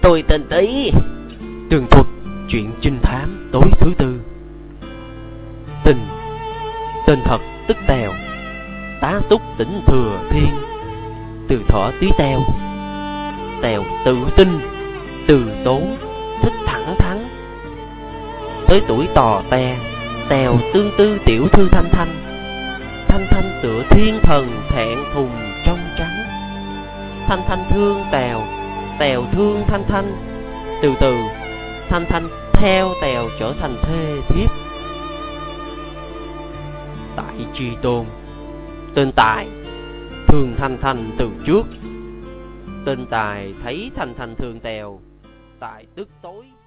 tôi tên Tí. Tường thuật chuyện trinh thám tối thứ tư. Tên thật tức Tèo, tá túc tỉnh Thừa Thiên, từ thuở Tí Teo. Tèo tự tin, từ tốn, thích thẳng thắn. Tới tuổi tò te, Tèo tương tư tiểu thư Thanh Thanh. Thanh Thanh tựa thiên thần thẹn thùng trong trắng. Thanh Thanh thương Tèo, Tèo thương Thanh Thanh. Từ từ Thanh Thanh theo Tèo trở thành thê thiếp. Tại Tri Tôn, tên Tài thương Thanh Thanh từ trước. Tên Tài thấy Thanh Thanh thương Tèo, Tài tức tối.